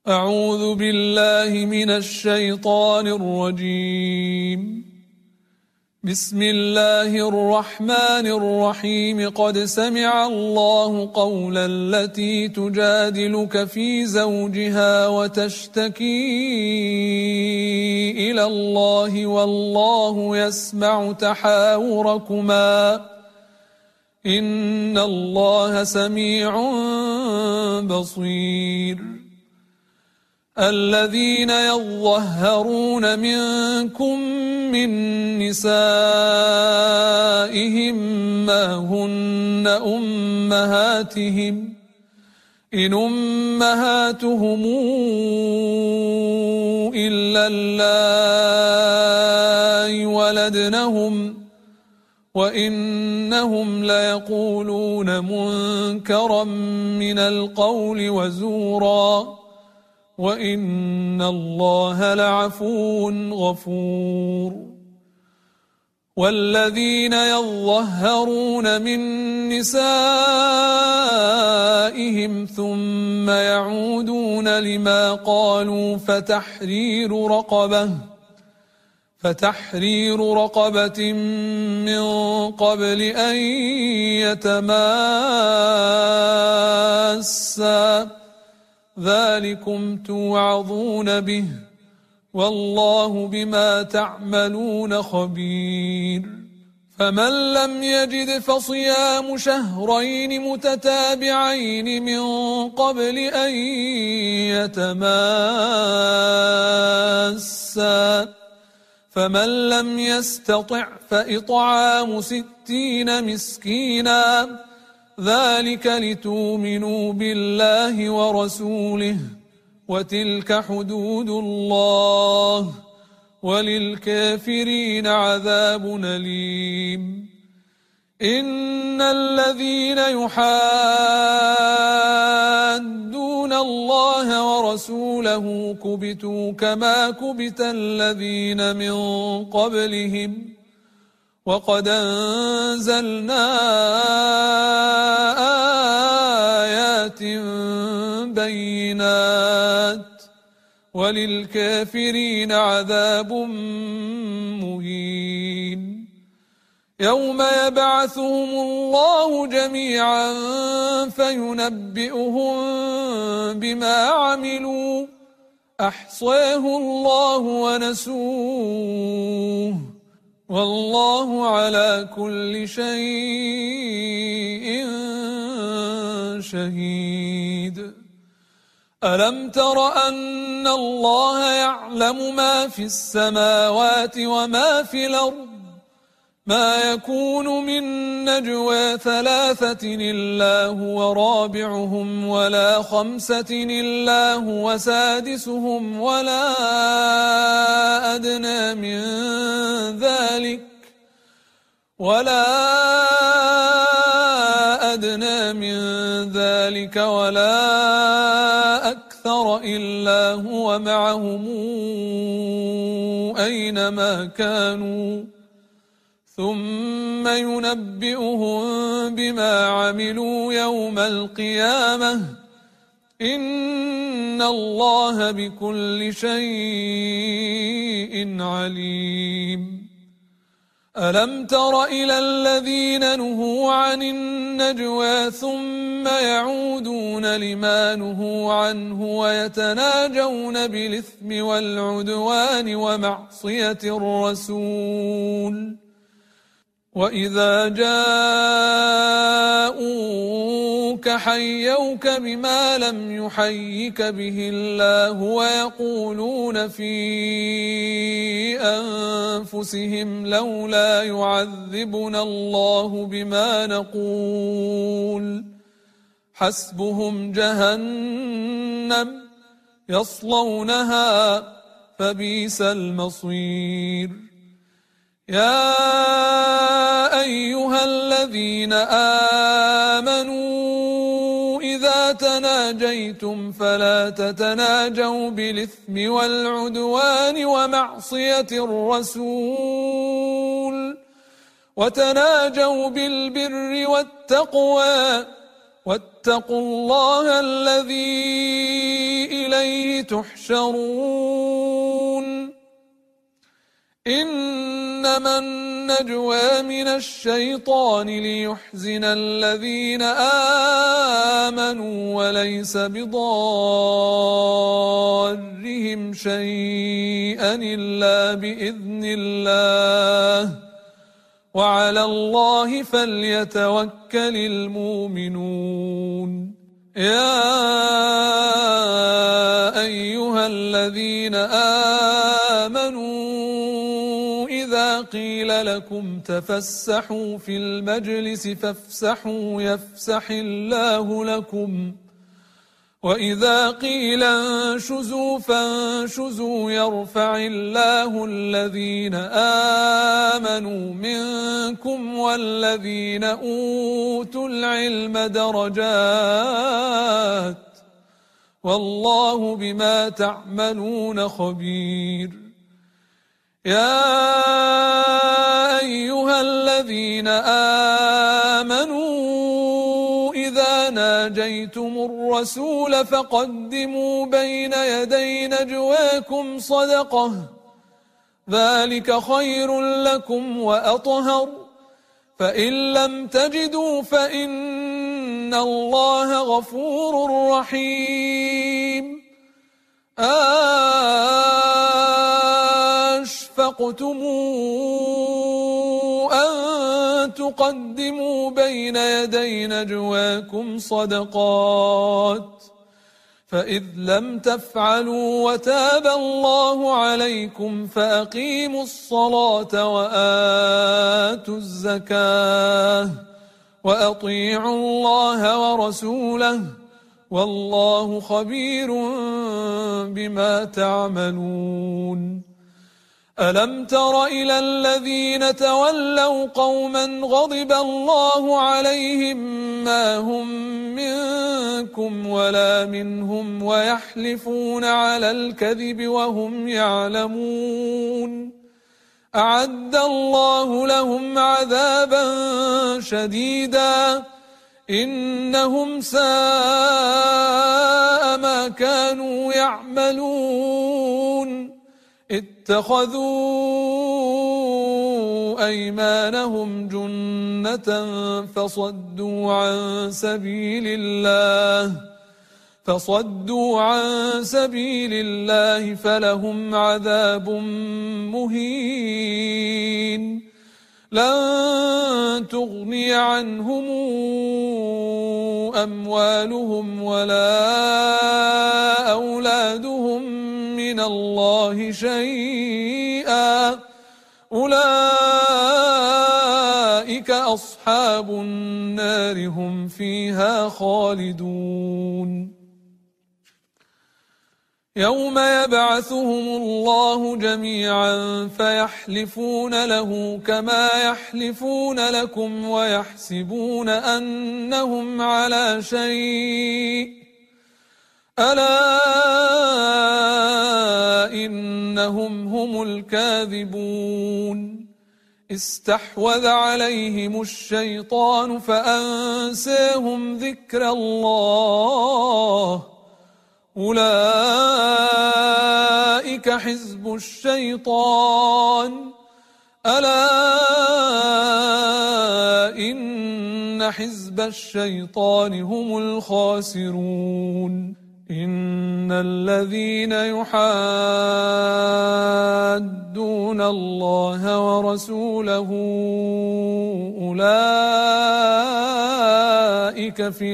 أعوذ بالله من الشيطان الرجيم. بسم الله الرحمن الرحيم. قد سمع الله قول التي تجادلك في زوجها وتشتكي إلى الله والله يسمع تحاوركما إن الله سميع بصير. الذين يظهرون منكم من نسائهم ما هن أمهاتهم إن أمهاتهم إلا اللائي ولدنهم وإنهم ليقولون منكرا من القول وزورا وإن الله لعفو غفور. والذين يظهرون من نسائهم ثم يعودون لما قالوا فتحرير رقبة من قبل أن يتماسا ذلكم توعظون به والله بما تعملون خبير. فمن لم يجد فصيام شهرين متتابعين من قبل أن يتماسا فمن لم يستطع فإطعام 60 مسكينا ذلك لتؤمنوا بالله ورسوله وتلك حدود الله وللكافرين عذاب أليم. إن الذين يحادون الله ورسوله كبتوا كما كبت الذين من قبلهم وقد أنزلنا آيات بينات وللكافرين عذاب مهين. يوم يبعثهم الله جميعا فينبئهم بما عملوا أحصاه الله ونسوه والله على كل شيء شهيد. ألم تر أن الله يعلم ما في السماوات وما في الأرض ما يكون من نجوى 3 إلا هو رابعهم ولا 5 إلا هو سادسهم ولا أدنى من ذلك ولا أكثر إلا هو معهم أينما كانوا ثم ينبئهم بما عملوا يوم القيامة إن الله بكل شيء عليم. ألم تر إلى الذين نهوا عن النجوى ثم يعودون لما نهوا عنه ويتناجون بالإثم والعدوان ومعصية الرسول وإذا جاءوك حيوك بما لم يحيك به الله ويقولون في أنفسهم لولا يعذبنا الله بما نقول حسبهم جهنم يصلونها فبئس المصير. يا أيها الذين آمنوا إذا تناجيتم فلا تتناجوا بالإثم والعدوان ومعصية الرسول وتناجوا بالبر والتقوى واتقوا الله الذي إليه تحشرون إنما النجوى من الشيطان ليحزن الذين آمنوا وليس بضارهم شيئا إلا بإذن الله وعلى الله فليتوكل المؤمنون يا أيها الذين آمنوا إذا قيل لكم تفسحوا في المجلس فافسحوا يفسح الله لكم وإذا قيل انشزوا فانشزوا يرفع الله الذين آمنوا منكم والذين أوتوا العلم درجات والله بما تعملون خبير يا أيها الذين آمنوا إذا ناجيتم الرسول فقدموا بين يدي نجواكم صدقة ذلك خير لكم وأطهر فإن لم تجدوا فإن الله غفور رحيم أشفقتم أن تقدموا بين يدي نجواكم صدقات فإذ لم تفعلوا وتاب الله عليكم فأقيموا الصلاة وآتوا الزكاة وأطيعوا الله ورسوله والله خبير بما تعملون ألم تر إلى الذين تولوا قوما غضب الله عليهم ما هم منكم ولا منهم ويحلفون على الكذب وهم يعلمون أعد الله لهم عذابا شديدا إنهم ساء ما كانوا يعملون اتخذوا أيمانهم جنة فصدوا عن سبيل الله فلهم عذاب مهين لن تغني عنهم أموالهم ولا أولادهم من الله شيئا أولئك أصحاب النار هم فيها خالدون يوم يبعثهم الله جميعا فيحلفون له كما يحلفون لكم ويحسبون أنهم على شيء ألا إنهم هم الكاذبون استحوذ عليهم الشيطان فأنساهم ذكر الله أولئك حزب الشيطان ألا إن حزب الشيطان هم الخاسرون إن الذين يحادون الله ورسوله أولئك في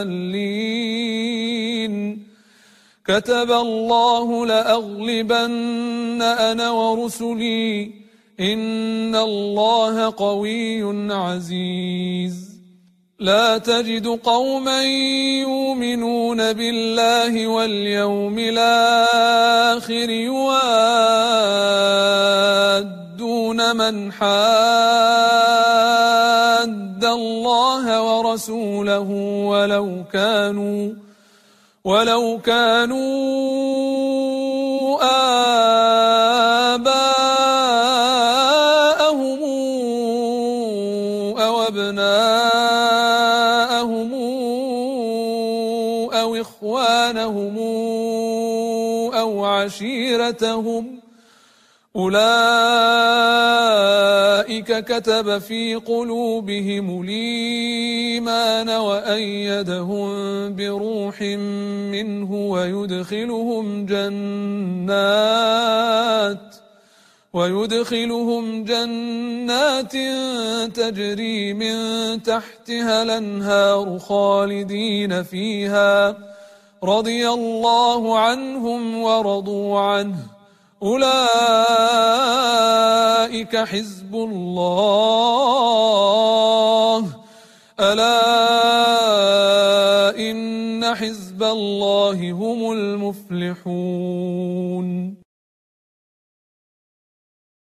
الأذلين كتب الله لأغلبن أنا ورسلي إن الله قوي عزيز لا تجد قوما يؤمنون بالله واليوم الآخر يوادون من حاد الله ورسوله ولو كانوا آباءهم أو أبناءهم أو عشيرتهم أولئك كتب في قلوبهم الإيمان وأيدهم بروح منه ويدخلهم جنات تجري من تحتها الأنهار خالدين فيها رضي الله عنهم ورضوا عنه أولئك حزب الله ألا إن حزب الله هم المفلحون